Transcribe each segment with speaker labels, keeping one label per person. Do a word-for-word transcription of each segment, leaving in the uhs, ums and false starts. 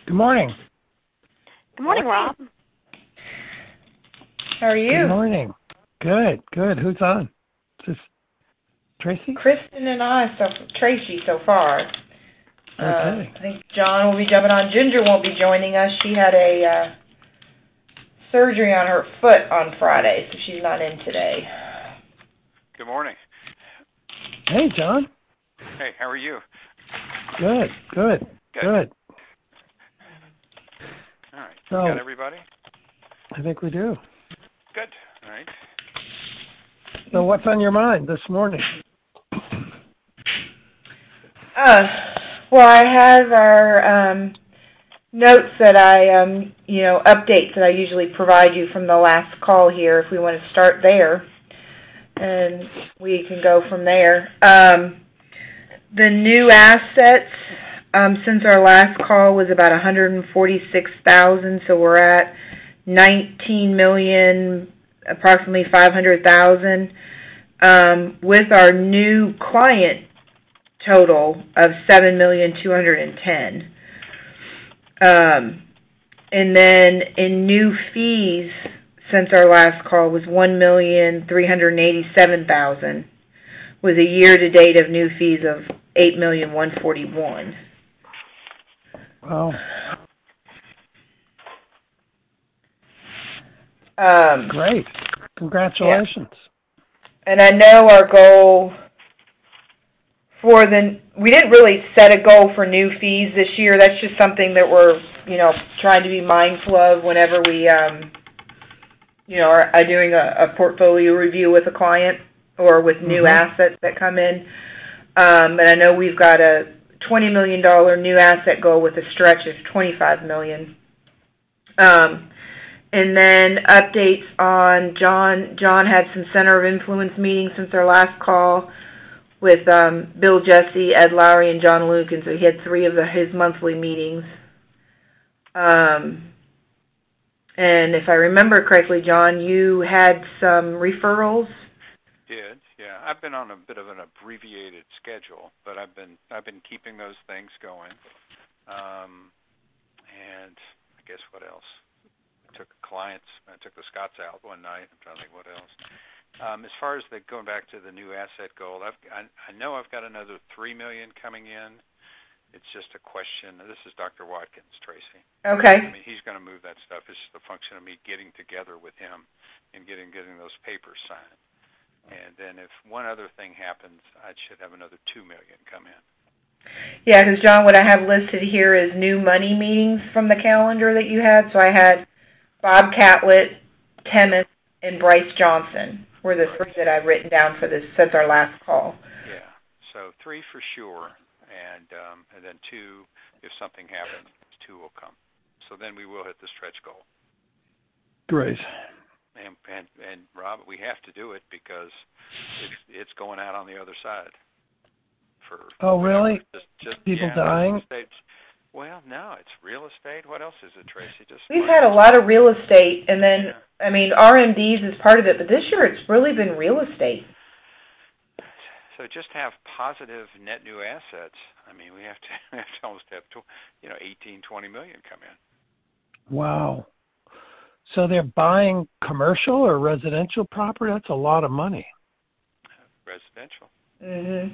Speaker 1: Good morning.
Speaker 2: Good morning, Rob.
Speaker 3: How are you?
Speaker 1: Good morning. Good, good. Who's on? Is this Tracy?
Speaker 3: Kristen and I, so Tracy so far.
Speaker 1: Okay.
Speaker 3: Uh, I think John will be jumping on. Ginger won't be joining us. She had a uh, surgery on her foot on Friday, so she's not in today.
Speaker 4: Good morning.
Speaker 1: Hey, John.
Speaker 4: Hey, how are you?
Speaker 1: Good, good,
Speaker 4: Good.
Speaker 1: good.
Speaker 4: All right.
Speaker 1: So,
Speaker 4: You got everybody?
Speaker 1: I think we do.
Speaker 4: Good. All right.
Speaker 1: So what's on your mind this morning?
Speaker 3: Uh, well, I have our um, notes that I, um, you know, updates that I usually provide you from the last call here if we want to start there. And we can go from there. Um, the new assets um, since our last call was about one hundred forty-six thousand dollars, so we're at nineteen million dollars, approximately five hundred thousand dollars, um, with our new client total of seven million two hundred ten thousand dollars. Um, and then in new fees since our last call was one million three hundred eighty-seven thousand dollars, with a year-to-date of new fees of eight million one hundred forty-one thousand dollars.
Speaker 1: Wow.
Speaker 3: Um,
Speaker 1: Great. Congratulations.
Speaker 3: Yeah. And I know our goal for the, we didn't really set a goal for new fees this year. That's just something that we're, you know, trying to be mindful of whenever we, um, you know, are, are doing a, a portfolio review with a client or with new
Speaker 1: Mm-hmm.
Speaker 3: assets that come in. Um, and I know we've got a twenty million dollars new asset goal with a stretch of twenty-five million dollars. Um, and then updates on John. John had some Center of Influence meetings since our last call with um, Bill Jesse, Ed Lowry, and John Luke, and so he had three of the, his monthly meetings. Um, and if I remember correctly, John, you had some referrals.
Speaker 4: Did yeah. I've been on a bit of an abbreviated schedule, but I've been I've been keeping those things going. Um, and I guess what else? I took clients. I took the Scots out one night. I'm trying to think what else. Um, as far as the going back to the new asset goal, I've, I, I know I've got another three million coming in. It's just a question. This is Doctor Watkins, Tracy.
Speaker 3: Okay.
Speaker 4: I mean, he's going to move that stuff. It's just a function of me getting together with him and getting getting those papers signed. And then if one other thing happens, I should have another two million come in.
Speaker 3: Yeah, because John, what I have listed here is new money meetings from the calendar that you had. So I had Bob Catlett, Temis, and Bryce Johnson were the three that I've written down for this since our last call.
Speaker 4: Yeah, so three for sure, and um, and then two, if something happens, two will come. So then we will hit the stretch goal.
Speaker 1: Great.
Speaker 4: And, and and Rob, we have to do it because it's it's going out on the other side. For
Speaker 1: Oh, really?
Speaker 4: Just, just,
Speaker 1: People
Speaker 4: yeah,
Speaker 1: dying?
Speaker 4: estate. Well, no, it's real estate. What else is it, Tracy? Just
Speaker 3: We've had a lot of real estate, and then yeah. I mean R M Ds is part of it, but this year it's really been real estate.
Speaker 4: So just have positive net new assets. I mean, we have to, we have to almost have to, you know, eighteen, twenty million come in.
Speaker 1: Wow. So they're buying commercial or residential property? That's a lot of money.
Speaker 4: Residential.
Speaker 3: Mm-hmm.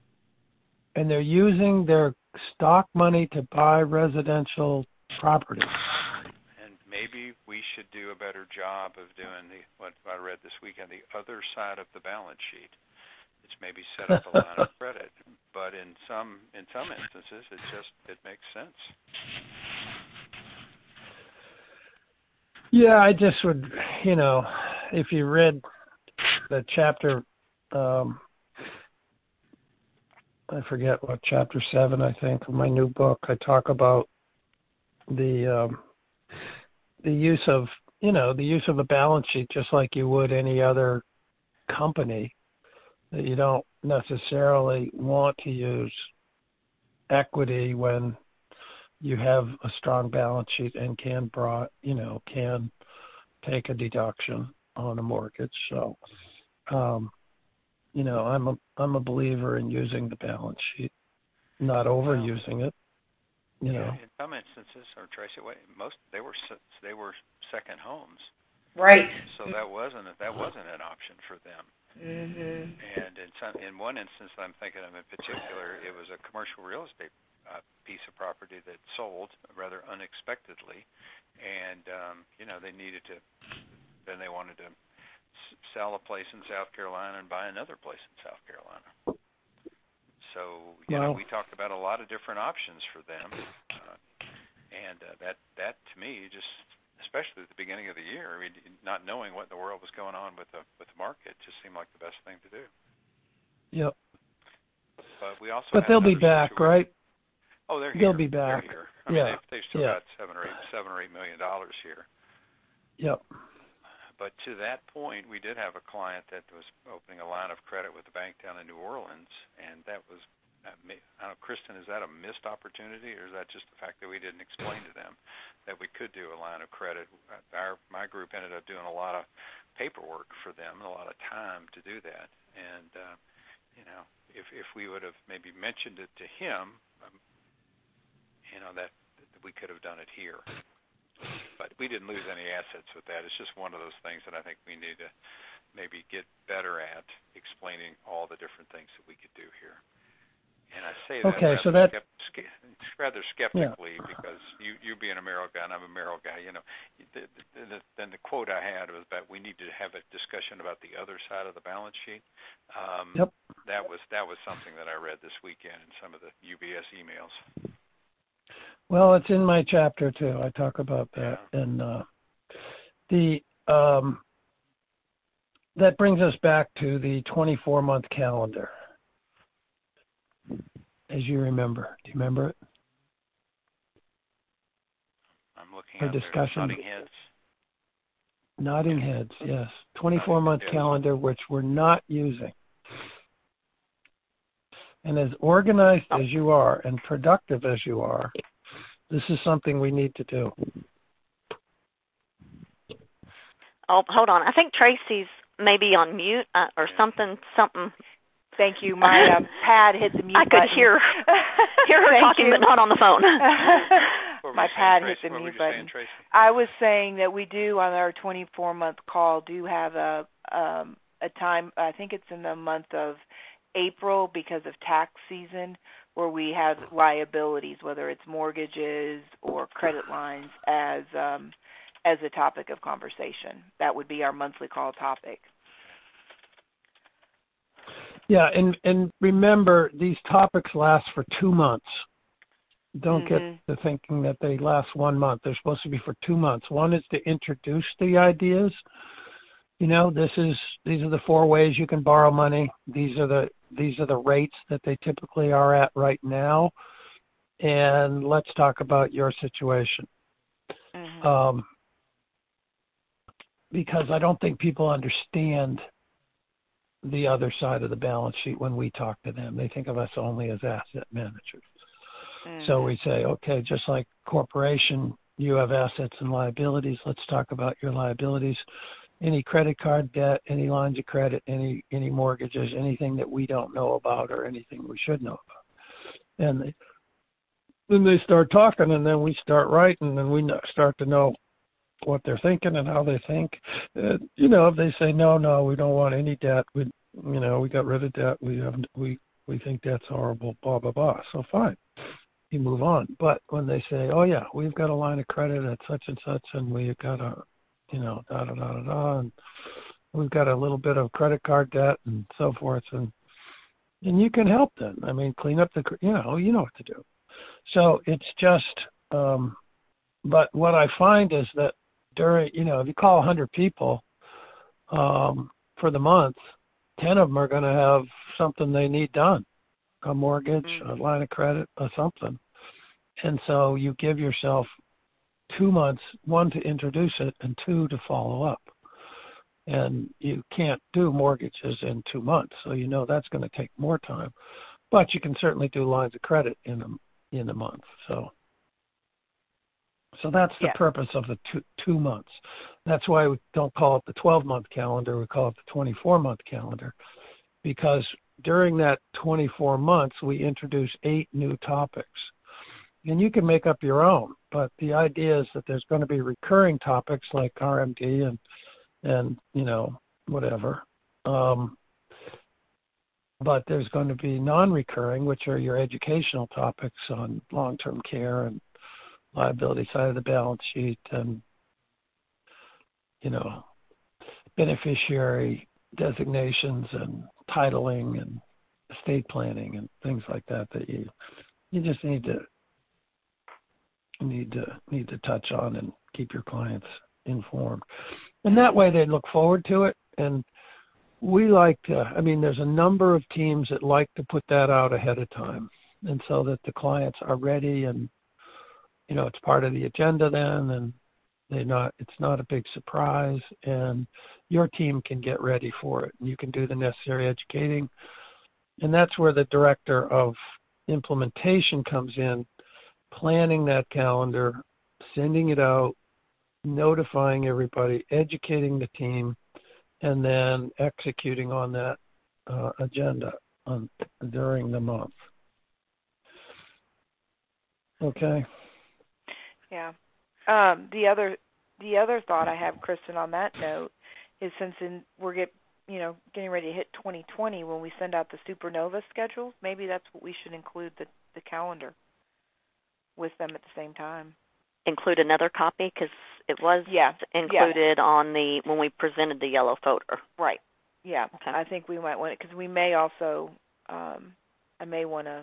Speaker 1: And they're using their stock money to buy residential property.
Speaker 4: And maybe we should do a better job of doing the what I read this weekend, the other side of the balance sheet. It's maybe set up a line of credit, but in some in some instances, it just it makes sense.
Speaker 1: Yeah, I just would, you know, if you read the chapter, um, I forget what, chapter seven, I think, of my new book, I talk about the um, the use of, you know, the use of a balance sheet just like you would any other company, that you don't necessarily want to use equity when you have a strong balance sheet and can brought, you know, can take a deduction on a mortgage. So, um, you know, I'm a I'm a believer in using the balance sheet, not overusing it. You
Speaker 4: yeah,
Speaker 1: know.
Speaker 4: in some instances, or Tracy, wait, most they were se- they were second homes.
Speaker 3: Right.
Speaker 4: So that wasn't that wasn't an option for them.
Speaker 3: Mhm.
Speaker 4: And in some in one instance I'm thinking of in particular, it was a commercial real estate uh, piece of property that sold rather unexpectedly, and um, you know they needed to. Then they wanted to s- sell a place in South Carolina and buy another place in South Carolina. So you
Speaker 1: Wow.
Speaker 4: know we talked about a lot of different options for them, uh, and uh, that that to me just. Especially at the beginning of the year, I mean, not knowing what in the world was going on with the with the market, just seemed like the best thing to do.
Speaker 1: Yep.
Speaker 4: But we also.
Speaker 1: But
Speaker 4: have
Speaker 1: they'll be
Speaker 4: another
Speaker 1: back,
Speaker 4: situation.
Speaker 1: right?
Speaker 4: Oh, they're here.
Speaker 1: They'll be back.
Speaker 4: They're here. I mean,
Speaker 1: yeah.
Speaker 4: they've, they've still
Speaker 1: yeah.
Speaker 4: got seven or eight, seven or eight million dollars here.
Speaker 1: Yep.
Speaker 4: But to that point, we did have a client that was opening a line of credit with a bank down in New Orleans, and that was. I don't know, Kristen, is that a missed opportunity, or is that just the fact that we didn't explain to them that we could do a line of credit? Our my group ended up doing a lot of paperwork for them, a lot of time to do that, and uh, you know, if if we would have maybe mentioned it to him, um, you know, that, that we could have done it here. But we didn't lose any assets with that. It's just one of those things that I think we need to maybe get better at explaining all the different things that we could do here. And I say that
Speaker 1: okay,
Speaker 4: rather,
Speaker 1: so that,
Speaker 4: skept- rather skeptically yeah. because you, you being a Merrill guy and I'm a Merrill guy, you know, the, the, the, then the quote I had was that we need to have a discussion about the other side of the balance sheet. Um,
Speaker 1: yep.
Speaker 4: That was that was something that I read this weekend in some of the U B S emails.
Speaker 1: Well, it's in my chapter too. I talk about that, yeah. and uh, the um, that brings us back to the twenty-four month calendar. As you remember. Do you remember it?
Speaker 4: I'm looking
Speaker 1: Our
Speaker 4: at
Speaker 1: discussion.
Speaker 4: Nodding heads.
Speaker 1: Nodding
Speaker 4: yeah.
Speaker 1: heads, yes. twenty-four month
Speaker 4: yes.
Speaker 1: calendar, which we're not using. And as organized as you are and productive as you are, this is something we need to do.
Speaker 2: Oh, hold on. I think Tracy's maybe on mute uh, or
Speaker 4: yeah.
Speaker 2: something. Something.
Speaker 5: Thank you. My uh, pad hit the mute
Speaker 2: I
Speaker 5: button.
Speaker 2: could hear hear her talking,
Speaker 5: you.
Speaker 2: but not on the phone.
Speaker 5: My pad
Speaker 4: saying,
Speaker 5: hit the
Speaker 4: what
Speaker 5: mute
Speaker 4: saying,
Speaker 5: button.
Speaker 4: Tracy?
Speaker 5: I was saying that we do on our twenty-four month call do have a um, a time. I think it's in the month of April because of tax season, where we have liabilities, whether it's mortgages or credit lines, as um, as a topic of conversation. That would be our monthly call topic.
Speaker 1: Yeah, and, and remember, these topics last for two months. Don't
Speaker 5: mm-hmm.
Speaker 1: get to thinking that they last one month. They're supposed to be for two months. One is to introduce the ideas. You know, this is these are the four ways you can borrow money. These are the these are the rates that they typically are at right now. And let's talk about your situation.
Speaker 5: Mm-hmm.
Speaker 1: Um, because I don't think people understand the other side of the balance sheet when we talk to them. They think of us only as asset managers. Mm-hmm. So we say, okay, just like corporation, you have assets and liabilities. Let's talk about your liabilities. Any credit card debt, any lines of credit, any any mortgages, anything that we don't know about or anything we should know about. And they, then they start talking, and then we start writing, and we start to know what they're thinking and how they think. Uh, you know, if they say, no, no, we don't want any debt, we, you know, we got rid of debt, we have, we, we think that's horrible, blah, blah, blah. So fine, you move on. But when they say, oh yeah, we've got a line of credit at such and such, and we've got a, you know, da, da, da, da, da, and we've got a little bit of credit card debt and so forth, and, and you can help them. I mean, clean up the, you know, you know what to do. So it's just, um, but what I find is that during, you know, if you call one hundred people um, for the month, ten of them are going to have something they need done, a mortgage, mm-hmm. a line of credit, or something. And so you give yourself two months, one to introduce it and two to follow up. And you can't do mortgages in two months, so you know that's going to take more time. But you can certainly do lines of credit in a, in a month. So. So that's the yeah. purpose of the two, two months. That's why we don't call it the twelve-month calendar. We call it the twenty-four-month calendar, because during that twenty-four months, we introduce eight new topics. and you can make up your own. But the idea is that there's going to be recurring topics like R M D and and you know whatever. Um, but there's going to be non-recurring, which are your educational topics on long-term care and liability side of the balance sheet, and you know beneficiary designations and titling and estate planning and things like that that you you just need to need to need to touch on and keep your clients informed. And that way they look forward to it. And we like to, I mean, there's a number of teams that like to put that out ahead of time, and so that the clients are ready, and you know it's part of the agenda then, and they not it's not a big surprise, and your team can get ready for it, and you can do the necessary educating. And that's where the director of implementation comes in, planning that calendar, sending it out, notifying everybody, educating the team, and then executing on that uh, agenda on, during the month. Okay.
Speaker 5: Yeah. Um, the other the other thought I have, Kristen, on that note, is since in, we're get you know getting ready to hit twenty twenty, when we send out the Supernova schedules, maybe that's what we should include the the calendar with them at the same time.
Speaker 2: Include another copy because it was
Speaker 5: yeah.
Speaker 2: included
Speaker 5: yeah.
Speaker 2: on the when we presented the yellow folder.
Speaker 5: Right. Yeah.
Speaker 2: Okay.
Speaker 5: I think we might want it because we may also um, I may want to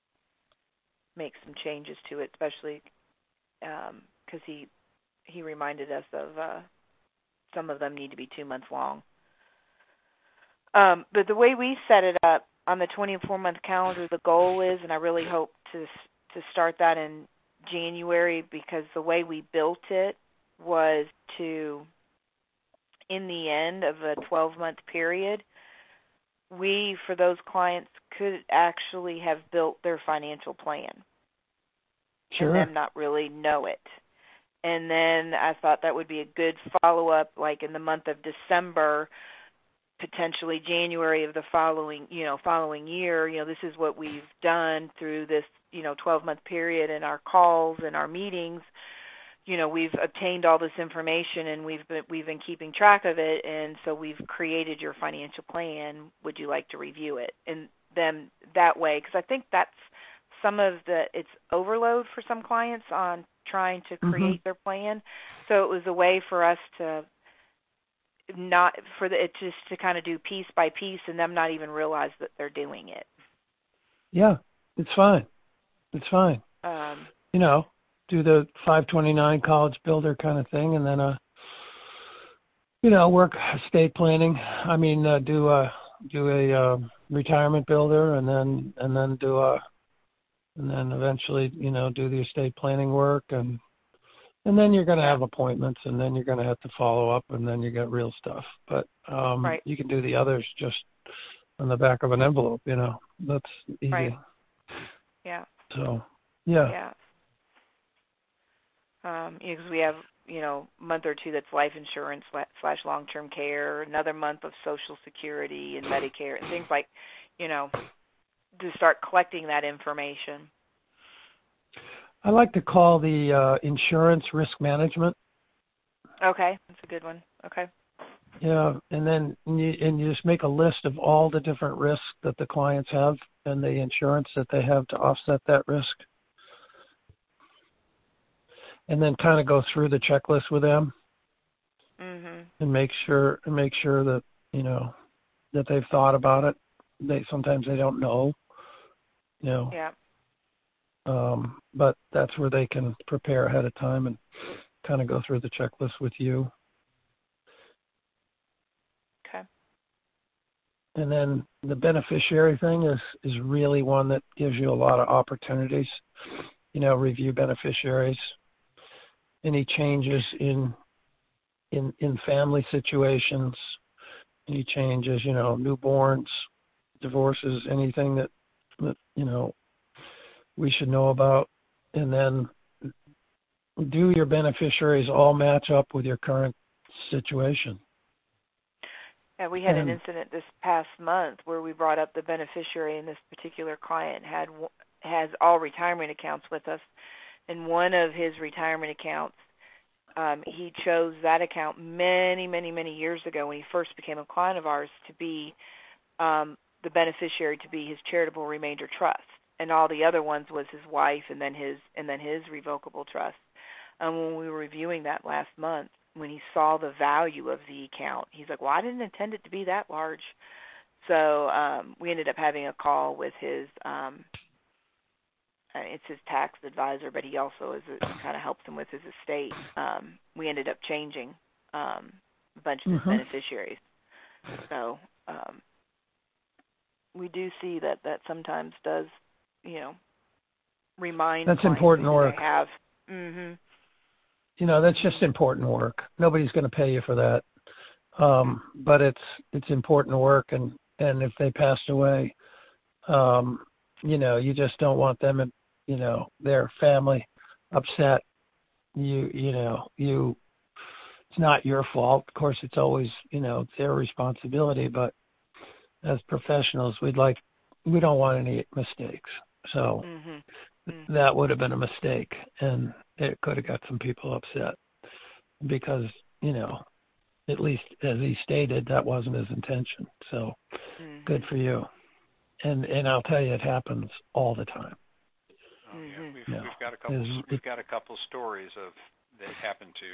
Speaker 5: make some changes to it, especially because um, he he reminded us of uh, some of them need to be two months long. Um, but the way we set it up on the twenty-four month calendar, the goal is, and I really hope to to start that in January, because the way we built it was to, in the end of a twelve month period, we, for those clients, could actually have built their financial plan.
Speaker 1: Sure.
Speaker 5: And them not really know it. And then I thought that would be a good follow-up, like in the month of December, potentially January of the following, you know, following year. You know, this is what we've done through this, you know, twelve month period in our calls and our meetings. You know, we've obtained all this information, and we've been we've been keeping track of it, and so we've created your financial plan. Would you like to review it? And then that way, because I think that's some of the it's overload for some clients on trying to create mm-hmm. their plan. So it was a way for us to not for the, it just to kind of do piece by piece, and them not even realize that they're doing it.
Speaker 1: Yeah, it's fine. It's fine.
Speaker 5: Um,
Speaker 1: you know, do the five twenty-nine college builder kind of thing, and then uh, you know, work estate planning. I mean, uh, do a do a uh, retirement builder, and then and then do a and then eventually, you know, do the estate planning work, and and then you're going to have appointments, and then you're going to have to follow up, and then you get real stuff. But um,
Speaker 5: right.
Speaker 1: you can do the others just on the back of an envelope, you know. That's easy.
Speaker 5: Right. Yeah.
Speaker 1: So, yeah.
Speaker 5: Yeah. Um, because we have, you know, a month or two that's life insurance slash long-term care, another month of Social Security and Medicare and things like, you know, to start collecting that information.
Speaker 1: I like to call the uh, insurance risk management.
Speaker 5: Okay, that's a good one. Okay.
Speaker 1: Yeah, and then and you, and you just make a list of all the different risks that the clients have and the insurance that they have to offset that risk. And then kind of go through the checklist with them,
Speaker 5: mm-hmm.
Speaker 1: and make sure and make sure that you know that they've thought about it. They sometimes they don't know, you know.
Speaker 5: Yeah.
Speaker 1: Um, but that's where they can prepare ahead of time and kind of go through the checklist with you.
Speaker 5: Okay.
Speaker 1: And then the beneficiary thing is is really one that gives you a lot of opportunities. You know, review beneficiaries. Any changes in in in family situations, any changes, you know, newborns, divorces, anything that, that you know we should know about, and then do your beneficiaries all match up with your current situation?
Speaker 5: Yeah, we had
Speaker 1: and,
Speaker 5: an incident this past month where we brought up the beneficiary, and this particular client had has all retirement accounts with us, and one of his retirement accounts, um, he chose that account many, many, many years ago when he first became a client of ours to be um, the beneficiary, to be his charitable remainder trust, and all the other ones was his wife and then his and then his revocable trust. Um, when we were reviewing that last month, when he saw the value of the account, he's like, well, I didn't intend it to be that large. So um, we ended up having a call with his, um, uh, it's his tax advisor, but he also is a, kind of helps him with his estate. Um, we ended up changing um, a bunch of his
Speaker 1: Mm-hmm.
Speaker 5: beneficiaries. So um, we do see that that sometimes does, you know, remind
Speaker 1: That's
Speaker 5: clients
Speaker 1: important
Speaker 5: who
Speaker 1: work.
Speaker 5: they have. Mm-hmm.
Speaker 1: You know, that's just important work. Nobody's going to pay you for that. Um, but it's it's important work, and, and if they passed away, um, you know, you just don't want them, you know, their family upset. You you know, you it's not your fault. Of course, it's always, you know, it's their responsibility, but as professionals, we'd like we don't want any mistakes. So
Speaker 5: Mm-hmm. Mm-hmm.
Speaker 1: that would have been a mistake, and it could have got some people upset because, you know, at least as he stated, that wasn't his intention. So
Speaker 5: Mm-hmm.
Speaker 1: good for you. And and I'll tell you, it happens all the time.
Speaker 4: Oh, yeah.
Speaker 5: Mhm.
Speaker 4: We've
Speaker 1: Yeah.
Speaker 4: we've got a couple
Speaker 1: Is-
Speaker 4: we've got a couple stories of that happened to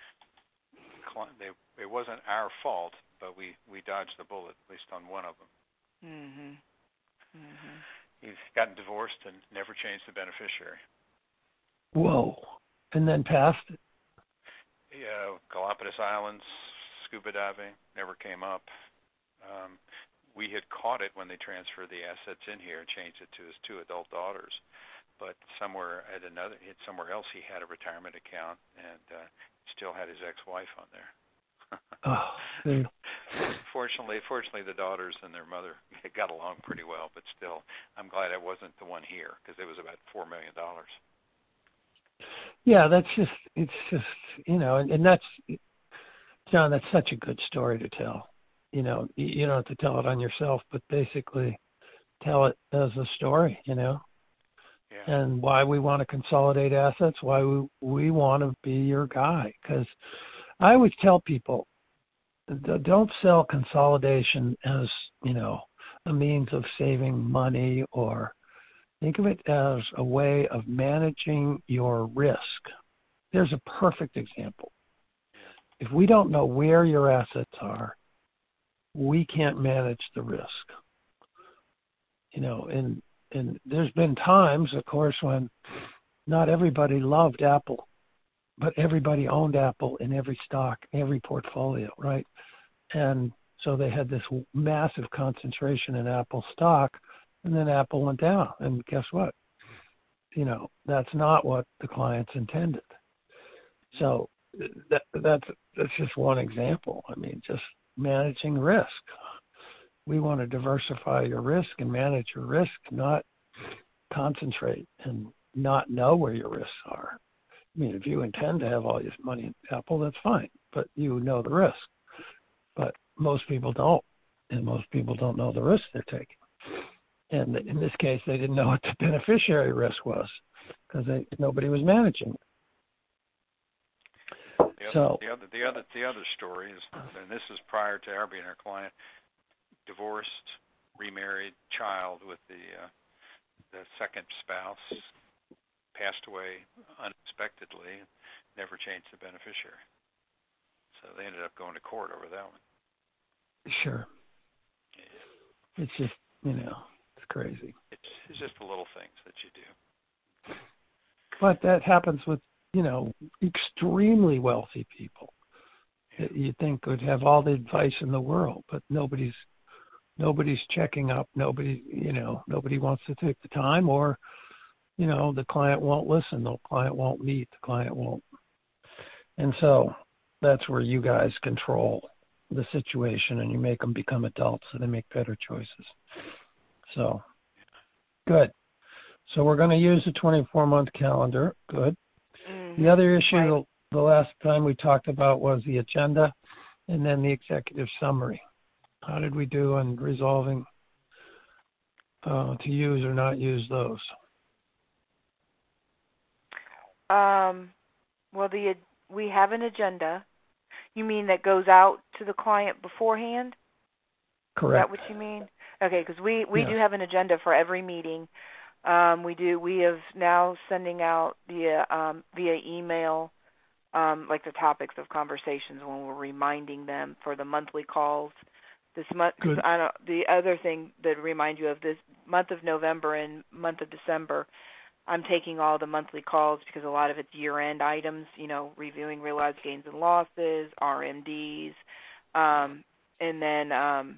Speaker 4: cli- they it wasn't our fault, but we we dodged the bullet at least on one of them.
Speaker 5: Mhm. Mhm.
Speaker 4: He's gotten divorced and never changed the beneficiary.
Speaker 1: Whoa. And then passed it.
Speaker 4: Yeah, Galapagos Islands, scuba diving, never came up. Um, we had caught it when they transferred the assets in here and changed it to his two adult daughters. But somewhere at another, somewhere else, he had a retirement account and uh, still had his ex-wife on there.
Speaker 1: Oh, dude.
Speaker 4: Fortunately, fortunately, the daughters and their mother got along pretty well. But still, I'm glad it wasn't the one here because it was about four million dollars.
Speaker 1: Yeah, that's just, it's just, you know, and, and that's, John, that's such a good story to tell. You know, you, you don't have to tell it on yourself, but basically tell it as a story, you know,
Speaker 4: Yeah.
Speaker 1: and why we want to consolidate assets, why we, we want to be your guy. Because I always tell people, don't sell consolidation as, you know, a means of saving money, or think of it as a way of managing your risk. There's a perfect example. If we don't know where your assets are, we can't manage the risk. You know, and and there's been times, of course, when not everybody loved Apple, but everybody owned Apple in every stock, every portfolio, right? And so they had this massive concentration in Apple stock, and then Apple went down. And guess what? You know, that's not what the clients intended. So that, that's that's just one example. I mean, just managing risk. We want to diversify your risk and manage your risk, not concentrate and not know where your risks are. I mean, if you intend to have all your money in Apple, that's fine, but you know the risk. But most people don't, and most people don't know the risk they're taking. And in this case, they didn't know what the beneficiary risk was because nobody was managing it.
Speaker 4: The other,
Speaker 1: So
Speaker 4: the other, the other, the other story is, and this is prior to our being our client, divorced, remarried, child with the uh, the second spouse, passed away unexpectedly, never changed the beneficiary. So they ended up going to court over that one.
Speaker 1: sure,
Speaker 4: Yeah.
Speaker 1: it's just, you know, it's crazy.
Speaker 4: It's, it's just the little things that you do.
Speaker 1: But that happens with, you know, extremely wealthy people
Speaker 4: Yeah.
Speaker 1: that you think would have all the advice in the world, but nobody's nobody's checking up. Nobody, you know, nobody wants to take the time, or, you know, the client won't listen. The client won't meet. The client won't. And so that's where you guys control the situation and you make them become adults so they make better choices. So good. So we're going to use the twenty-four month calendar. Good.
Speaker 5: Mm-hmm.
Speaker 1: The other issue
Speaker 5: Right.
Speaker 1: the, the last time we talked about was the agenda and then the executive summary. How did we do on resolving uh, to use or not use those?
Speaker 5: Um, well, the we have an agenda. You mean that goes out to the client beforehand?
Speaker 1: Correct.
Speaker 5: Is that what you mean? Okay, because we, we
Speaker 1: Yes.
Speaker 5: do have an agenda for every meeting. Um, we do. We have now sending out via um, via email, um, like the topics of conversations when we're reminding them for the monthly calls. This month, cause
Speaker 1: Good.
Speaker 5: I don't, the other thing that remind you of this month of November and month of December, I'm taking all the monthly calls because a lot of it's year-end items, you know, reviewing realized gains and losses, R M Ds, um, and then, um,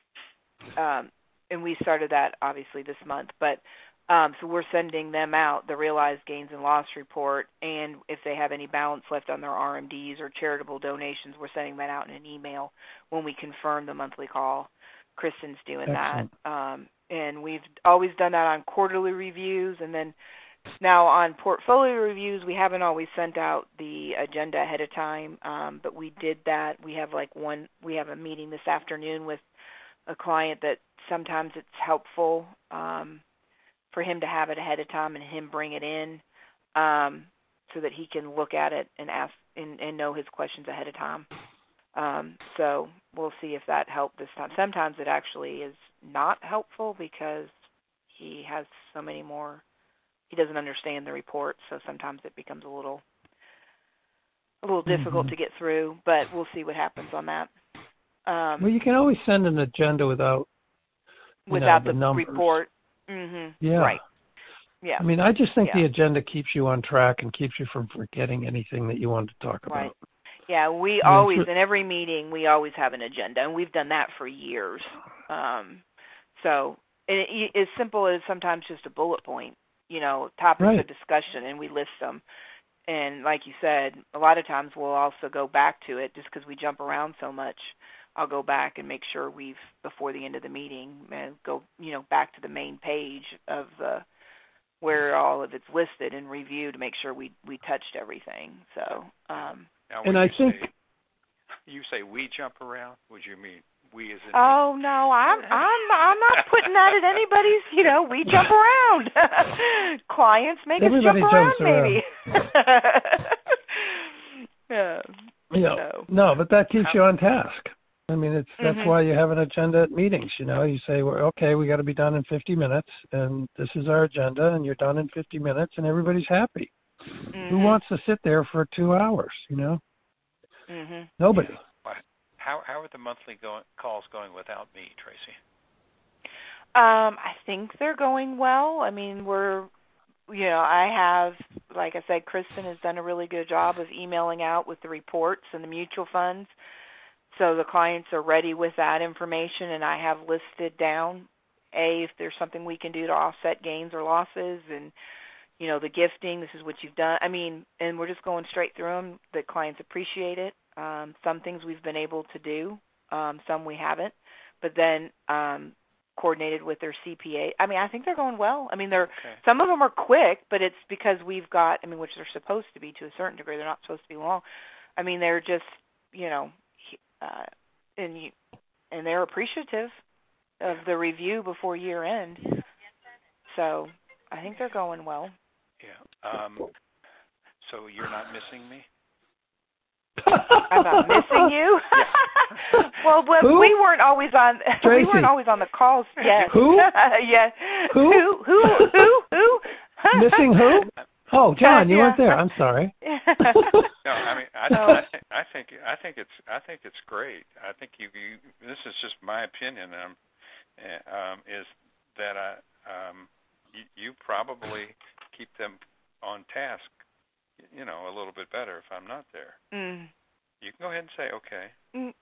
Speaker 5: um, and we started that obviously this month, but um, so we're sending them out the realized gains and loss report, and if they have any balance left on their R M Ds or charitable donations, we're sending that out in an email when we confirm the monthly call. Kristen's doing
Speaker 1: Excellent.
Speaker 5: that, um, and we've always done that on quarterly reviews, and then now on portfolio reviews, we haven't always sent out the agenda ahead of time, um, but we did that. We have like one, we have a meeting this afternoon with a client that sometimes it's helpful um, for him to have it ahead of time and him bring it in um, so that he can look at it and ask and, and know his questions ahead of time. Um, so we'll see if that helped this time. Sometimes it actually is not helpful because he has so many more. He doesn't understand the report, so sometimes it becomes a little a little difficult
Speaker 1: Mm-hmm.
Speaker 5: to get through. But we'll see what happens on that. Um,
Speaker 1: Well, you can always send an agenda without you
Speaker 5: without
Speaker 1: know, the,
Speaker 5: the
Speaker 1: numbers.
Speaker 5: report. Mhm.
Speaker 1: Yeah.
Speaker 5: Right. Yeah.
Speaker 1: I mean, I just think
Speaker 5: yeah.
Speaker 1: the agenda keeps you on track and keeps you from forgetting anything that you wanted to talk
Speaker 5: Right.
Speaker 1: about.
Speaker 5: Yeah, we
Speaker 1: I mean,
Speaker 5: always,
Speaker 1: for,
Speaker 5: in every meeting, we always have an agenda, and we've done that for years. Um, so it, it, as simple as sometimes just a bullet point, you know, topics
Speaker 1: right.
Speaker 5: of discussion, and we list them. And like you said, a lot of times we'll also go back to it just because we jump around so much. I'll go back and make sure we've, before the end of the meeting, and go, you know, back to the main page of the where all of it's listed and review to make sure we we touched everything. So, um,
Speaker 4: Now,
Speaker 1: And
Speaker 4: when
Speaker 1: I
Speaker 4: you
Speaker 1: think
Speaker 4: say you say we jump around, would you mean we as in
Speaker 5: oh no, I'm I'm I'm not putting that at anybody's. You know, we jump around. Clients make
Speaker 1: everybody
Speaker 5: us jump around,
Speaker 1: jumps around.
Speaker 5: maybe. yeah.
Speaker 1: You know,
Speaker 5: So.
Speaker 1: no, but that keeps you on task. I mean, it's that's
Speaker 5: Mhm.
Speaker 1: why you have an agenda at meetings. You know, you say, well, okay, we got to be done in fifty minutes, and this is our agenda, and you're done in fifty minutes, and everybody's happy.
Speaker 5: Mhm.
Speaker 1: Who wants to sit there for two hours? You know,
Speaker 5: Mhm.
Speaker 1: nobody.
Speaker 4: Yeah. How how are the monthly going, calls going without me, Tracy?
Speaker 5: Um, I think they're going well. I mean, we're, you know, I have, like I said, Kristen has done a really good job of emailing out with the reports and the mutual funds. So the clients are ready with that information, and I have listed down, A, if there's something we can do to offset gains or losses, and, you know, the gifting, this is what you've done. I mean, and we're just going straight through them. The clients appreciate it. Um, some things we've been able to do, um, some we haven't. But then um, coordinated with their C P A. I mean, I think they're going well. I mean, they're
Speaker 4: Okay.
Speaker 5: some of them are quick, but it's because we've got, I mean, which they're supposed to be to a certain degree. They're not supposed to be long. I mean, they're just, you know, uh, and you, and they're appreciative of the review before year end. So I think they're going well.
Speaker 4: Yeah. Um, so you're not missing me?
Speaker 5: I'm not missing you.
Speaker 4: Yeah.
Speaker 5: Well, when
Speaker 1: Who?
Speaker 5: we weren't always on.
Speaker 1: Tracy.
Speaker 5: We weren't always on the calls. Yes.
Speaker 1: Who?
Speaker 5: yes.
Speaker 1: Who?
Speaker 5: Who? Who? Who? Who?
Speaker 1: Missing who? Oh, John, you
Speaker 5: Yeah.
Speaker 1: weren't there. I'm sorry.
Speaker 4: No, I mean, I,
Speaker 5: Oh.
Speaker 4: I, think, I think I think it's I think it's great. I think you, you this is just my opinion. Um, uh, um, is that I um, you, you probably keep them on task, you know, a little bit better if I'm not there.
Speaker 5: Mm.
Speaker 4: You can go ahead and say okay.
Speaker 5: Mm.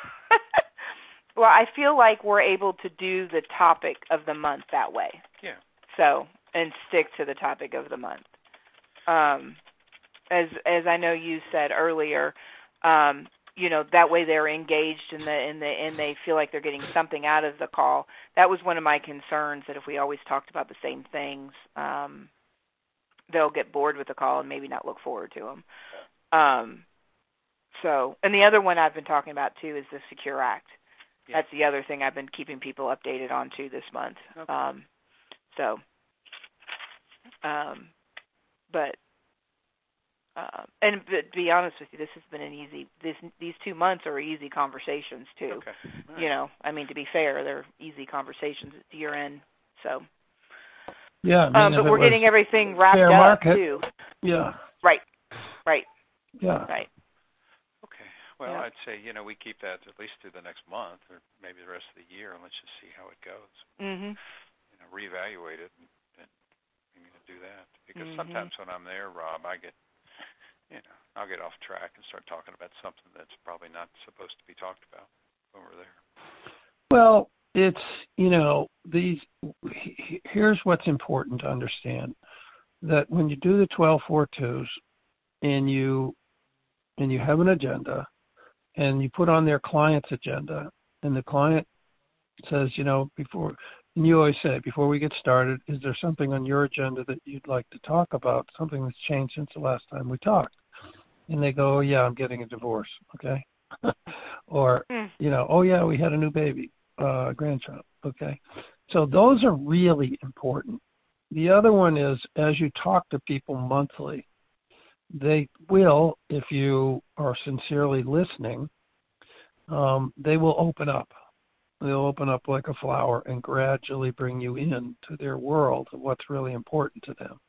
Speaker 5: Well, I feel like we're able to do the topic of the month that way.
Speaker 4: Yeah.
Speaker 5: So, and stick to the topic of the month. Um, as as I know you said earlier, um, you know, that way they're engaged in the in the and they feel like they're getting something out of the call. That was one of my concerns, that if we always talked about the same things, um, they'll get bored with the call and maybe not look forward to them. Um, so, and the other one I've been talking about too is the Secure Act.
Speaker 4: Yeah.
Speaker 5: That's the other thing I've been keeping people updated on too this month.
Speaker 4: Okay.
Speaker 5: Um, so, um, but Uh, and to be honest with you, this has been an easy. This these two months are easy conversations too.
Speaker 4: Okay. Right.
Speaker 5: You know, I mean, to be fair, they're easy conversations at year end. So.
Speaker 1: Yeah, I mean,
Speaker 5: um, but we're getting everything wrapped
Speaker 1: fair
Speaker 5: up
Speaker 1: market,
Speaker 5: too.
Speaker 1: Yeah.
Speaker 5: Right. Right.
Speaker 1: Yeah.
Speaker 5: Right.
Speaker 4: Okay. Well,
Speaker 5: yeah.
Speaker 4: I'd say, you know, we keep that at least through the next month or maybe the rest of the year, and let's just see how it goes.
Speaker 5: Mhm.
Speaker 4: You know, reevaluate it and, and I'm going to do that. Because
Speaker 5: mm-hmm.
Speaker 4: sometimes when I'm there, Rob, I get, you know, I'll get off track and start talking about something that's probably not supposed to be talked about when we're there.
Speaker 1: Well, it's, you know, these, here's what's important to understand, that when you do the twelve four twos and you, and you have an agenda and you put on their client's agenda and the client says, you know, before, and you always say, before we get started, is there something on your agenda that you'd like to talk about, something that's changed since the last time we talked? And they go, oh, yeah, I'm getting a divorce, okay? Or,
Speaker 5: mm.
Speaker 1: you know, oh, yeah, we had a new baby, uh, grandchild, okay? So those are really important. The other one is, as you talk to people monthly, they will, if you are sincerely listening, um, they will open up. They'll open up like a flower and gradually bring you into their world of what's really important to them.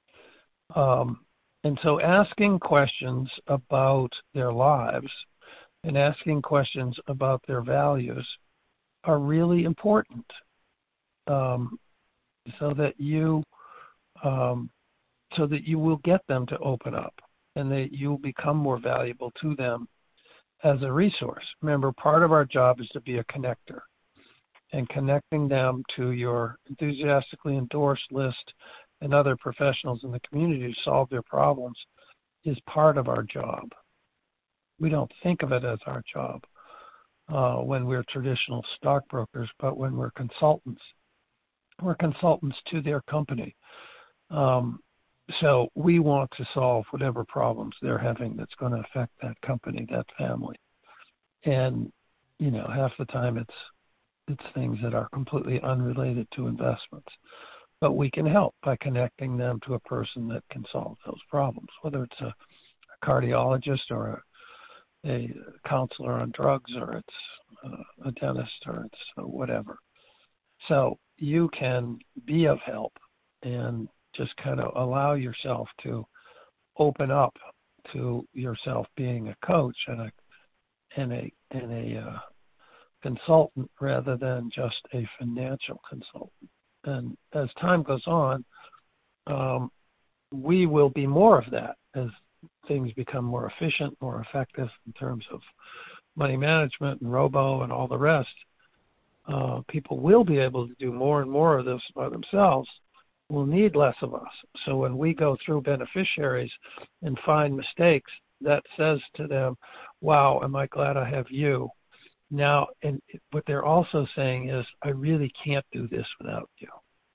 Speaker 1: Um, and so asking questions about their lives and asking questions about their values are really important, um, so that you um, so that you will get them to open up and that you'll become more valuable to them as a resource. Remember, part of our job is to be a connector, and connecting them to your enthusiastically endorsed list and other professionals in the community to solve their problems is part of our job. We don't think of it as our job uh, when we're traditional stockbrokers, but when we're consultants, we're consultants to their company. Um, so we want to solve whatever problems they're having that's going to affect that company, that family. And, you know, half the time it's it's things that are completely unrelated to investments. But we can help by connecting them to a person that can solve those problems, whether it's a, a cardiologist or a, a counselor on drugs, or it's uh, a dentist, or it's uh, whatever. So you can be of help and just kind of allow yourself to open up to yourself being a coach and a and a and a uh, consultant rather than just a financial consultant. And as time goes on, um, we will be more of that as things become more efficient, more effective in terms of money management and robo and all the rest. Uh, people will be able to do more and more of this by themselves. Will need less of us. So when we go through beneficiaries and find mistakes, that says to them, wow, am I glad I have you. Now, and what they're also saying is, I really can't do this without you.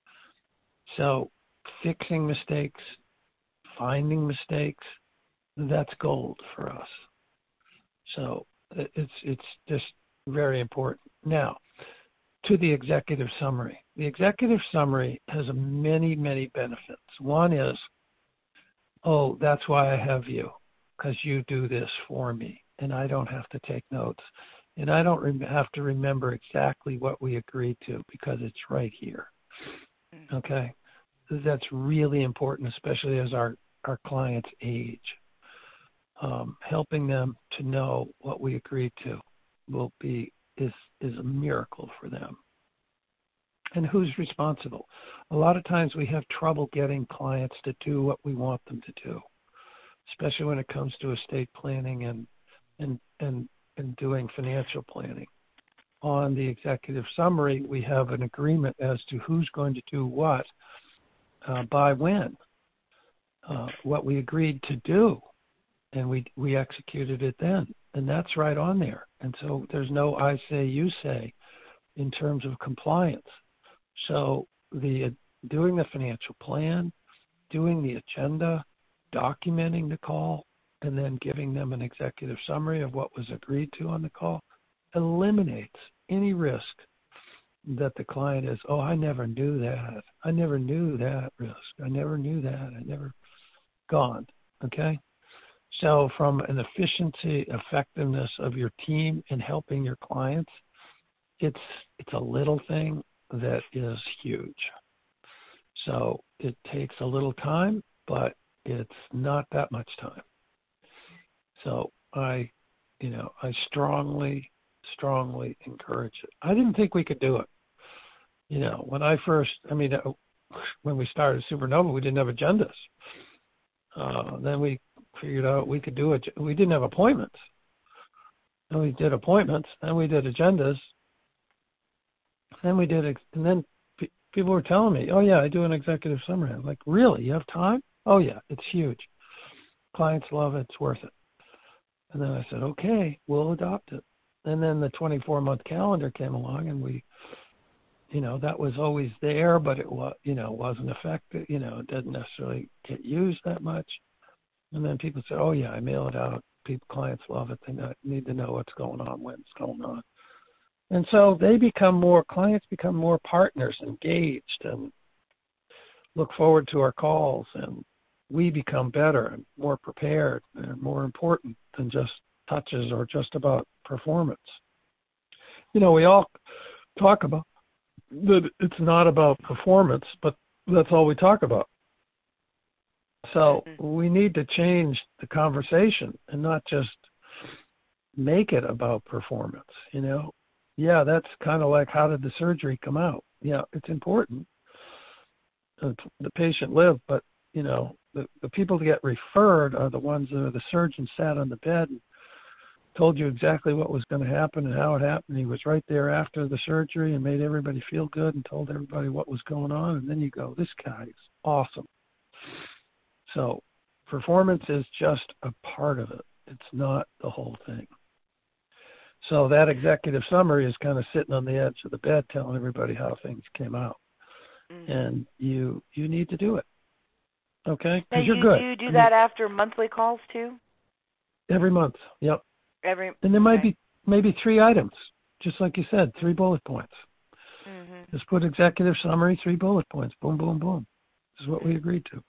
Speaker 1: So fixing mistakes, finding mistakes, that's gold for us. So it's it's just very important. Now, to the executive summary. The executive summary has many, many benefits. One is, oh, that's why I have you, because you do this for me, and I don't have to take notes. And I don't rem- have to remember exactly what we agreed to because it's right here. Okay? That's really important, especially as our, our clients age. Um, helping them to know what we agreed to will be is is a miracle for them. And who's responsible? A lot of times we have trouble getting clients to do what we want them to do, especially when it comes to estate planning and and and, and doing financial planning. On the executive summary, we have an agreement as to who's going to do what, uh, by when, uh, what we agreed to do, and we we executed it then, and that's right on there. And so there's no I say, you say in terms of compliance. So the uh, doing the financial plan, doing the agenda, documenting the call, and then giving them an executive summary of what was agreed to on the call eliminates any risk that the client is, oh, I never knew that. I never knew that risk. I never knew that. I never gone. Okay? So from an efficiency, effectiveness of your team in helping your clients, it's it's a little thing that is huge. So it takes a little time, but it's not that much time. So I, you know, I strongly, strongly encourage it. I didn't think we could do it. You know, when I first, I mean, when we started Supernova, we didn't have agendas. Uh, then we figured out we could do it. We didn't have appointments. Then we did appointments. Then we did agendas. Then we did, and then pe- people were telling me, "Oh yeah, I do an executive summary." I'm like, "Really? You have time?" "Oh yeah, it's huge. Clients love it. It's worth it." And then I said, "Okay, we'll adopt it." And then the twenty-four month calendar came along, and we, you know, that was always there, but it was, you know, wasn't effective. You know, it didn't necessarily get used that much. And then people said, "Oh yeah, I mail it out. People, clients love it. They not, need to know what's going on, when it's going on." And so they become more, clients become more partners, engaged, and look forward to our calls. And we become better and more prepared and more important than just touches or just about performance. You know, we all talk about that it's not about performance, but that's all we talk about. So we need to change the conversation and not just make it about performance, you know. Yeah, that's kind of like, how did the surgery come out? Yeah, it's important. The, the patient lived, but, you know, the, the people that get referred are the ones that are the surgeon sat on the bed and told you exactly what was going to happen and how it happened. He was right there after the surgery and made everybody feel good and told everybody what was going on. And then you go, this guy's awesome. So performance is just a part of it. It's not the whole thing. So that executive summary is kind of sitting on the edge of the bed telling everybody how things came out. Mm-hmm. And you you need to do it. Okay?
Speaker 5: Now,
Speaker 1: you're
Speaker 5: you,
Speaker 1: good.
Speaker 5: do you do
Speaker 1: I
Speaker 5: that
Speaker 1: mean,
Speaker 5: after monthly calls too?
Speaker 1: Every month. Yep.
Speaker 5: Every
Speaker 1: And there might
Speaker 5: okay.
Speaker 1: be maybe three items, just like you said, three bullet points.
Speaker 5: Mm-hmm.
Speaker 1: Just put executive summary, three bullet points. Boom, boom, boom. This is what we agreed to.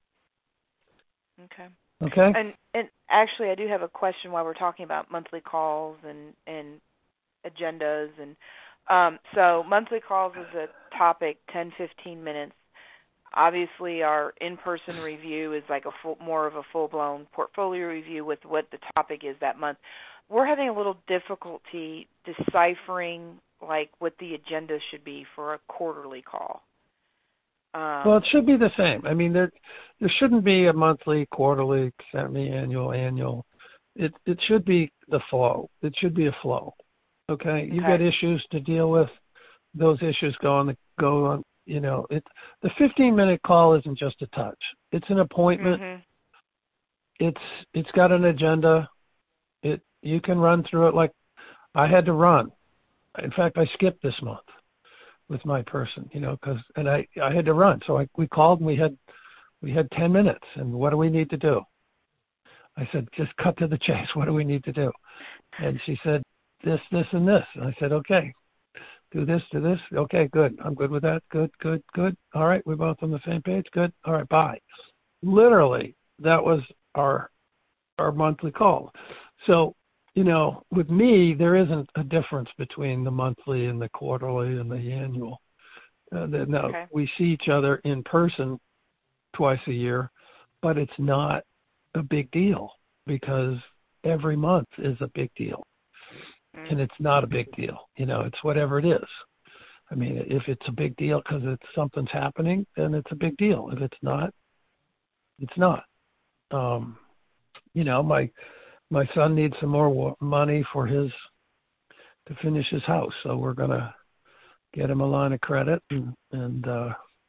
Speaker 5: Okay.
Speaker 1: Okay.
Speaker 5: And and actually, I do have a question while we're talking about monthly calls and, and agendas. And um, so monthly calls is a topic, ten, fifteen minutes. Obviously, our in-person review is like a full, more of a full-blown portfolio review with what the topic is that month. We're having a little difficulty deciphering like what the agenda should be for a quarterly call. Um,
Speaker 1: well, it should be the same. I mean, there there shouldn't be a monthly, quarterly, semi-annual, annual. It it should be the flow. It should be a flow. Okay, you
Speaker 5: okay.
Speaker 1: got issues to deal with. Those issues go on the go on. You know, it the fifteen minute call isn't just a touch. It's an appointment.
Speaker 5: Mm-hmm.
Speaker 1: It's it's got an agenda. It you can run through it like I had to run. In fact, I skipped this month with my person, you know, because and I, I had to run. So I, we called and we had we had ten minutes. And what do we need to do? I said, just cut to the chase. What do we need to do? And she said, this, this, and this. And I said, okay, do this, do this. Okay, good. I'm good with that. Good, good, good. All right, we're both on the same page. Good. All right, bye. Literally, that was our our monthly call. So, you know, with me, there isn't a difference between the monthly and the quarterly and the annual. Uh, the, no,
Speaker 5: okay.
Speaker 1: we see each other in person twice a year, but it's not a big deal because every month is a big deal. Mm-hmm. And it's not a big deal. You know, it's whatever it is. I mean, if it's a big deal because it's something's happening, then it's a big deal. If it's not, it's not. Um, you know, my my son needs some more money for his to finish his house, so we're gonna get him a line of credit and, and uh,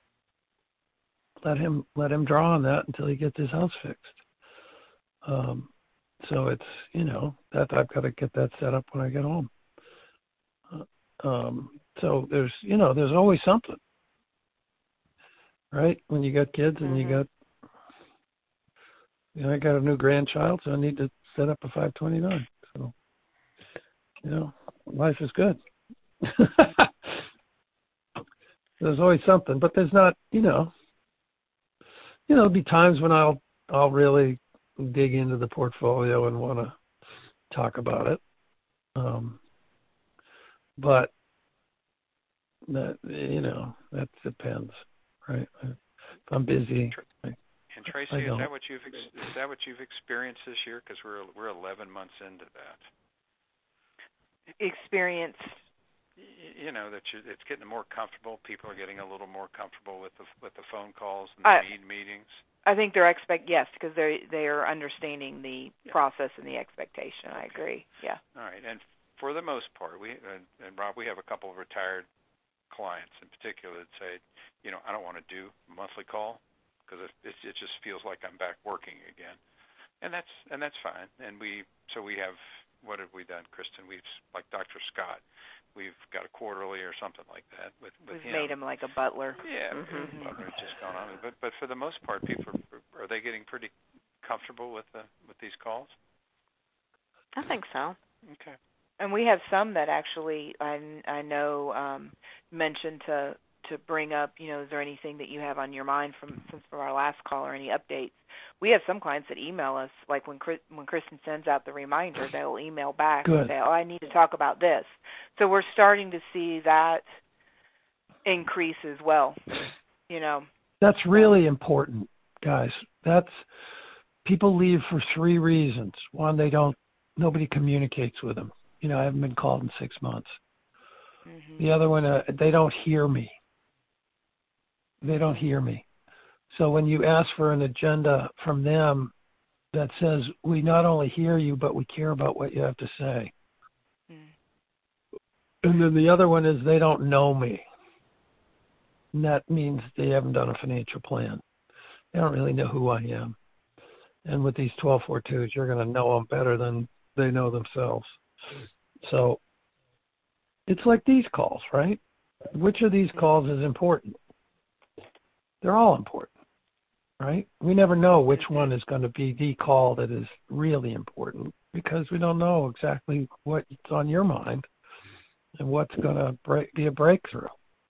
Speaker 1: let him let him draw on that until he gets his house fixed. Um, so it's you know that I've got to get that set up when I get home. Uh, um, so there's you know there's always something, right? When you got kids and mm-hmm. you got you know I got a new grandchild, so I need to set up a five twenty-nine. So you know life is good. There's always something, but there's not, you know, you know, there'll be times when I'll, I'll really dig into the portfolio and want to talk about it. Um, but that, you know, that depends, right? If I'm busy. I,
Speaker 4: and Tracy,
Speaker 1: I
Speaker 4: is
Speaker 1: don't.
Speaker 4: that what you've ex- is that what you've experienced this year? Because we're we're eleven months into that.
Speaker 5: Experience.
Speaker 4: You know that you, it's getting more comfortable. People are getting a little more comfortable with the with the phone calls and the
Speaker 5: I,
Speaker 4: meet meetings.
Speaker 5: I think they're expect yes because they they are understanding the
Speaker 4: Yeah.
Speaker 5: process and the expectation. I agree. Yeah.
Speaker 4: All right, and for the most part, we uh, and Rob, we have a couple of retired clients in particular that say, you know, I don't want to do a monthly call because it, it it just feels like I'm back working again, and that's and that's fine. And we so we have what have we done, Kristen? We've like Doctor Scott. We've got a quarterly or something like that with, with
Speaker 5: We've
Speaker 4: him.
Speaker 5: made him like a butler.
Speaker 4: Yeah,
Speaker 5: Mm-hmm.
Speaker 4: butler just gone on. But but for the most part, people are, are they getting pretty comfortable with the with these calls?
Speaker 2: I think so.
Speaker 4: Okay.
Speaker 5: And we have some that actually I, I know um, mentioned to to bring up. You know, is there anything that you have on your mind from since from our last call or any updates? We have some clients that email us, like when Chris, when Kristen sends out the reminder, they'll email back
Speaker 1: Good.
Speaker 5: and say, "Oh, I need to talk about this." So we're starting to see that increase as well. You know,
Speaker 1: That's really important, guys. That's people leave for three reasons. One, they don't. Nobody communicates with them. You know, I haven't been called in six months.
Speaker 5: mm-hmm.
Speaker 1: The other one, uh, they don't hear me. They don't hear me. So when you ask for an agenda from them that says, we not only hear you, but we care about what you have to say.
Speaker 5: Mm.
Speaker 1: And then the other one is they don't know me. And that means they haven't done a financial plan. They don't really know who I am. And with these twelve forty-twos, you're going to know them better than they know themselves. So it's like these calls, right? Which of these calls is important? They're all important, right? We never know which one is going to be the call that is really important because we don't know exactly what's on your mind and what's going to break, be a breakthrough.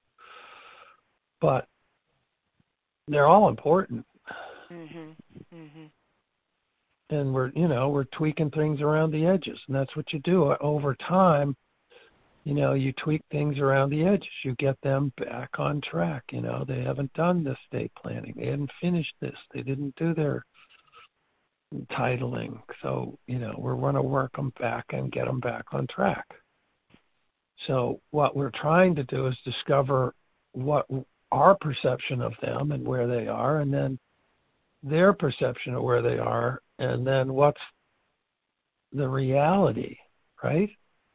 Speaker 1: But they're all important.
Speaker 5: Mhm. Mhm.
Speaker 1: And we're, you know, we're tweaking things around the edges, and that's what you do over time. You know, you tweak things around the edges. You get them back on track. You know, they haven't done the estate planning. They hadn't finished this. They didn't do their titling. So, you know, we're going to work them back and get them back on track. So what we're trying to do is discover what our perception of them and where they are, and then their perception of where they are, and then what's the reality, right?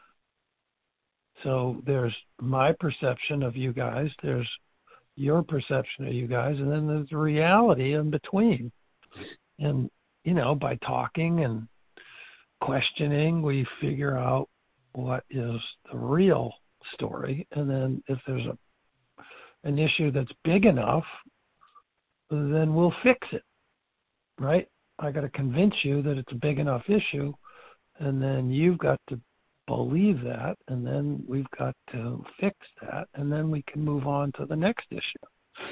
Speaker 1: So there's my perception of you guys, there's your perception of you guys, and then there's the reality in between. And, you know, by talking and questioning, we figure out what is the real story. And then if there's a an issue that's big enough, then we'll fix it, right? I got to convince you that it's a big enough issue, and then you've got to believe that, and then we've got to fix that, and then we can move on to the next issue.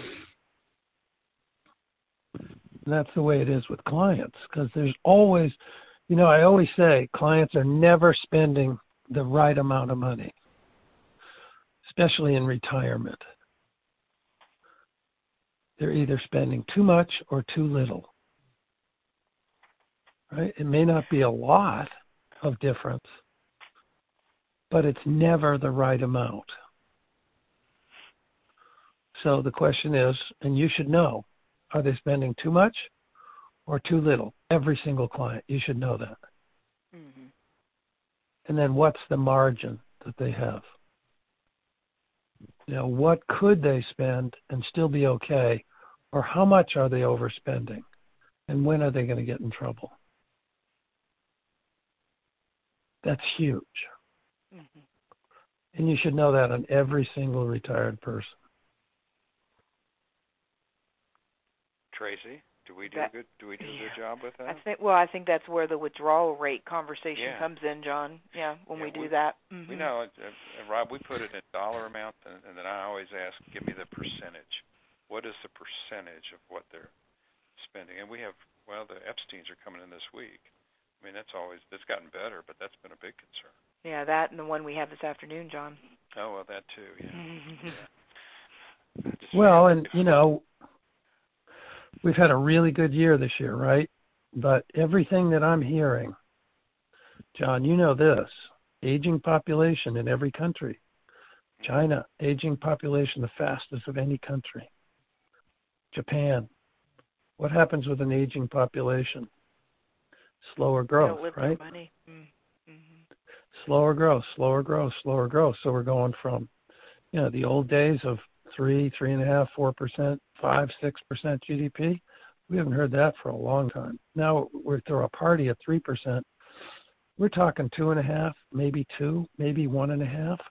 Speaker 1: And that's the way it is with clients, because there's always, you know, I always say clients are never spending the right amount of money, especially in retirement. They're either spending too much or too little, right? It may not be a lot of difference, but it's never the right amount. So the question is, and you should know, are they spending too much or too little? Every single client, you should know that.
Speaker 5: Mm-hmm.
Speaker 1: And then what's the margin that they have? You know, what could they spend and still be okay, or how much are they overspending, and when are they going to get in trouble? That's huge.
Speaker 5: Mm-hmm.
Speaker 1: And you should know that on every single retired person.
Speaker 4: Tracy, do we do
Speaker 5: That,
Speaker 4: a good do we do a
Speaker 5: yeah.
Speaker 4: good job with that?
Speaker 5: I think. Well, I think that's where the withdrawal rate conversation
Speaker 4: Yeah.
Speaker 5: comes in, John. Yeah, when
Speaker 4: Yeah,
Speaker 5: we do
Speaker 4: we,
Speaker 5: that. Mm-hmm.
Speaker 4: We know, it, uh, Rob. We put it in dollar amount, and, and then I always ask, give me the percentage. What is the percentage of what they're spending? And we have well, the Epsteins are coming in this week. I mean, that's always, that's gotten better, but that's been a big concern.
Speaker 5: Yeah, that and the one we have this afternoon, John.
Speaker 4: Oh, well, that too, yeah. yeah.
Speaker 1: Well, and, you know, we've had a really good year this year, right? But everything that I'm hearing, John, you know this, aging population in every country. China, aging population the fastest of any country. Japan. What happens with an aging population? Slower growth,
Speaker 5: Don't live
Speaker 1: right?
Speaker 5: their money. Mm-hmm.
Speaker 1: Slower growth, slower growth, slower growth. So we're going from, you know, the old days of three, three and a half, four percent, five, six percent G D P. We haven't heard that for a long time. Now we're through a party at three percent. We're talking two and a half, maybe two, maybe one and a half.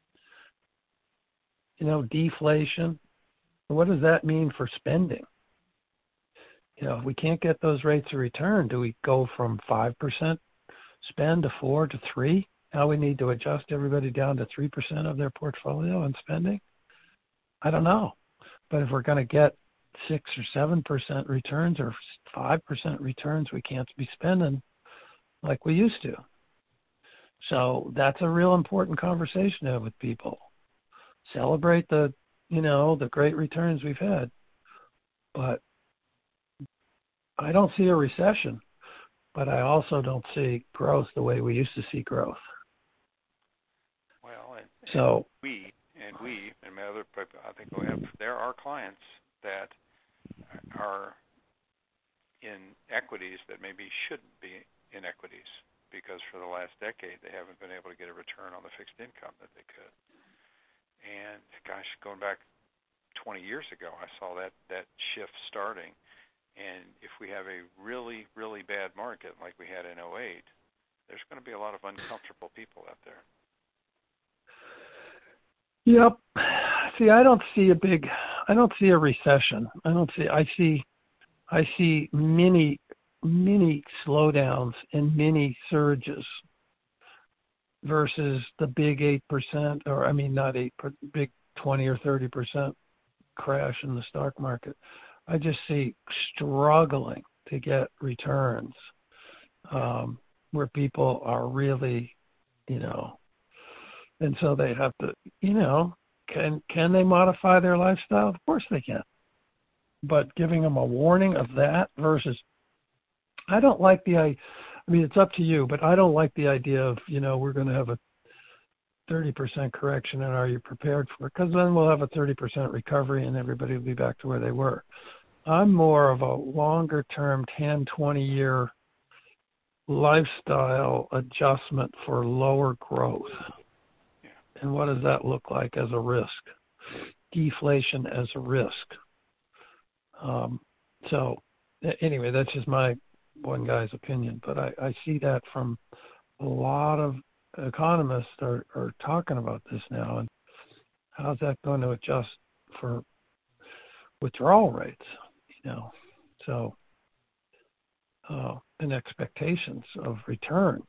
Speaker 1: You know, deflation. What does that mean for spending? You know, if we can't get those rates of return, do we go from five percent spend to four to three? Now we need to adjust everybody down to three percent of their portfolio and spending? I don't know. But if we're going to get six or seven percent returns or five percent returns, we can't be spending like we used to. So that's a real important conversation to have with people. Celebrate the, you know, the great returns we've had. But I don't see a recession, but I also don't see growth the way we used to see growth.
Speaker 4: Well, and,
Speaker 1: so
Speaker 4: and we and we and my other, I think we have, there are clients that are in equities that maybe shouldn't be in equities because for the last decade they haven't been able to get a return on the fixed income that they could. And gosh, going back twenty years ago, I saw that, that shift starting. And if we have a really, really bad market like we had in oh eight, there's going to be a lot of uncomfortable people out there.
Speaker 1: Yep. See, I don't see a big, I don't see a recession. I don't see, I see, I see many, many slowdowns and many surges versus the big eight percent, or I mean, not eight, but big twenty or thirty percent crash in the stock market. I just see struggling to get returns um, where people are really, you know, and so they have to, you know, can can they modify their lifestyle? Of course they can. But giving them a warning of that versus, I don't like the, I, I mean, it's up to you, but I don't like the idea of, you know, we're going to have a thirty percent correction and are you prepared for it? Because then we'll have a thirty percent recovery and everybody will be back to where they were. I'm more of a longer term ten, twenty year lifestyle adjustment for lower growth.
Speaker 4: Yeah.
Speaker 1: And what does that look like as a risk? Deflation as a risk. Um, so anyway, that's just my one guy's opinion, but I, I see that from a lot of economists are, are talking about this now, and how's that going to adjust for withdrawal rates, you know? So, uh, and expectations of returns.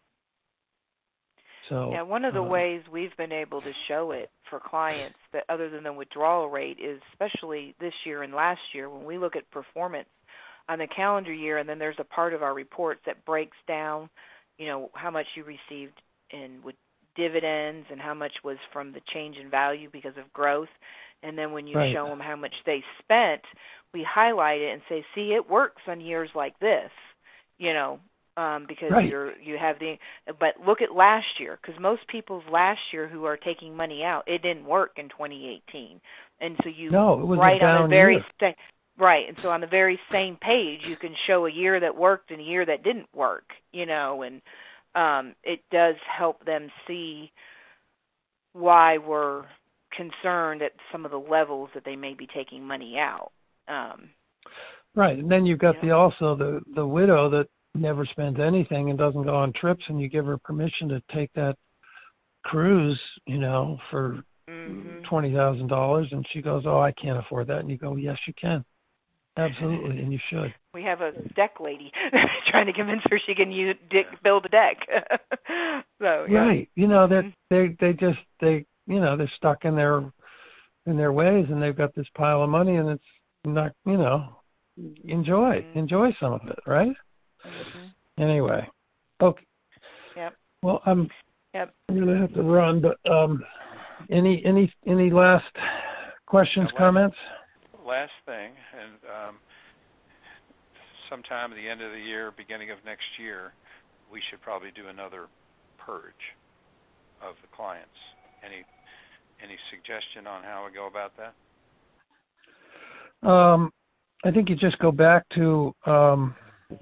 Speaker 1: So
Speaker 5: yeah, one of the
Speaker 1: uh,
Speaker 5: ways we've been able to show it for clients that other than the withdrawal rate is, especially this year and last year, when we look at performance on the calendar year, and then there's a part of our reports that breaks down, you know, how much you received in with dividends and how much was from the change in value because of growth. And then when you
Speaker 1: right.
Speaker 5: show them how much they spent, we highlight it and say, see, it works on years like this, you know, um, because
Speaker 1: right.
Speaker 5: you're you have the. But look at last year, because most people's last year who are taking money out, it didn't work in twenty eighteen, and so you
Speaker 1: no, it was
Speaker 5: write
Speaker 1: a down
Speaker 5: on the very
Speaker 1: year.
Speaker 5: sta- right, and so on the very same page, you can show a year that worked and a year that didn't work, you know, and um, it does help them see why we're concerned at some of the levels that they may be taking money out. Um,
Speaker 1: right, and then you've got
Speaker 5: you know.
Speaker 1: the also the the widow that never spends anything and doesn't go on trips, and you give her permission to take that cruise, you know, for
Speaker 5: mm-hmm.
Speaker 1: twenty thousand dollars, and she goes, "Oh, I can't afford that," and you go, "Yes, you can, absolutely, and you should."
Speaker 5: We have a deck lady trying to convince her she can use, dick, build a deck. so yeah.
Speaker 1: Right, you know,
Speaker 5: mm-hmm.
Speaker 1: they they they just they you know they're stuck in their in their ways, and they've got this pile of money, and it's not, you know, enjoy
Speaker 5: Mm-hmm.
Speaker 1: enjoy some of it, right?
Speaker 5: Mm-hmm.
Speaker 1: Anyway, okay.
Speaker 5: Yep.
Speaker 1: Well, I'm
Speaker 5: Yep.
Speaker 1: I'm gonna have to run, but um, any any any last questions,
Speaker 4: Now,
Speaker 1: comments?
Speaker 4: Last thing, and um, sometime at the end of the year, beginning of next year, we should probably do another purge of the clients. Any any suggestion on how we go about that?
Speaker 1: Um, I think you just go back to, um,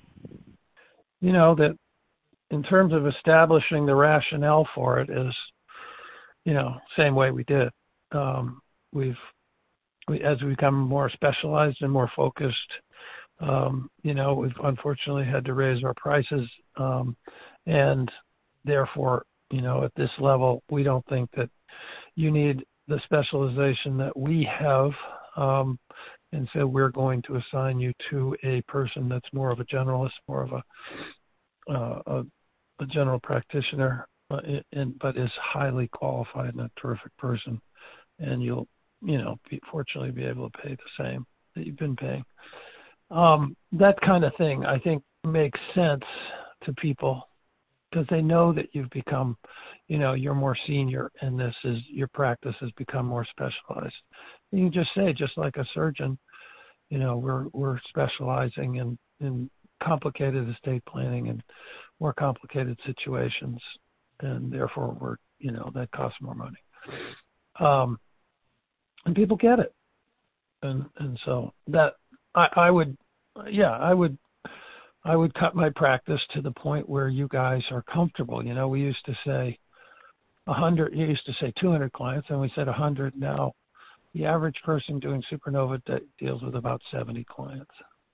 Speaker 1: you know, that in terms of establishing the rationale for it is, you know, same way we did. Um, we've, we, as we become more specialized and more focused, um, you know, we've unfortunately had to raise our prices, um, and therefore, you know, at this level, we don't think that you need the specialization that we have. Um, and so we're going to assign you to a person that's more of a generalist, more of a uh, a, a general practitioner, uh, and, but is highly qualified and a terrific person. And you'll, you know, be, fortunately be able to pay the same that you've been paying. Um, that kind of thing, I think, makes sense to people because they know that you've become, you know, you're more senior and this is, your practice has become more specialized. You can just say, just like a surgeon, you know, we're we're specializing in, in complicated estate planning and more complicated situations, and therefore we're, you know, that costs more money. Um, and people get it. And and so that I, I would, yeah, I would, I would cut my practice to the point where you guys are comfortable. You know, we used to say a hundred, you used to say two hundred clients, and we said a hundred. Now the average person doing Supernova de- deals with about seventy clients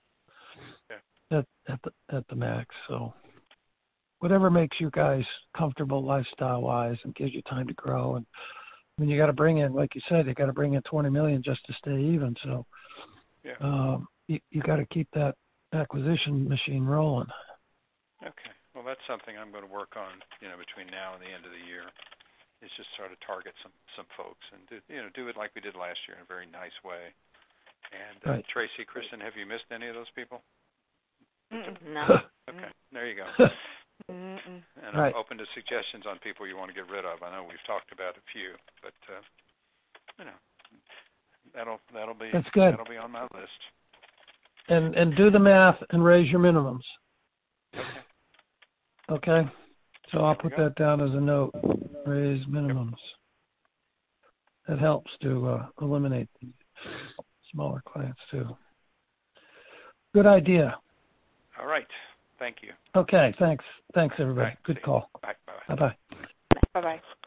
Speaker 4: Yeah.
Speaker 1: at, at the, at the max. So whatever makes you guys comfortable lifestyle wise and gives you time to grow. And I mean, you got to bring in, like you said, you got to bring in twenty million just to stay even. So,
Speaker 4: Yeah.
Speaker 1: um, you, you got to keep that acquisition machine rolling.
Speaker 4: Okay. Well, that's something I'm going to work on, you know, between now and the end of the year. Is just sort of target some, some folks and do, you know, do it like we did last year in a very nice way. And uh,
Speaker 1: Right.
Speaker 4: Tracy, Kristen, have you missed any of those people?
Speaker 2: Mm, no.
Speaker 4: Okay, there you go.
Speaker 5: Mm-mm.
Speaker 4: And
Speaker 1: Right.
Speaker 4: I'm open to suggestions on people you want to get rid of. I know we've talked about a few, but uh, you know, that'll that'll be
Speaker 1: That's good.
Speaker 4: that'll be on my list.
Speaker 1: And and do the math and raise your minimums.
Speaker 4: Okay.
Speaker 1: Okay. So I'll
Speaker 4: There we
Speaker 1: put
Speaker 4: go.
Speaker 1: that down as a note. Raise minimums. That helps to uh, eliminate the smaller clients too. Good idea.
Speaker 4: All right. Thank you.
Speaker 1: Okay. Thanks. Thanks everybody.
Speaker 4: Right.
Speaker 1: Good
Speaker 4: See you.
Speaker 1: call.
Speaker 4: Bye. Bye.
Speaker 1: Bye bye.
Speaker 5: Bye-bye.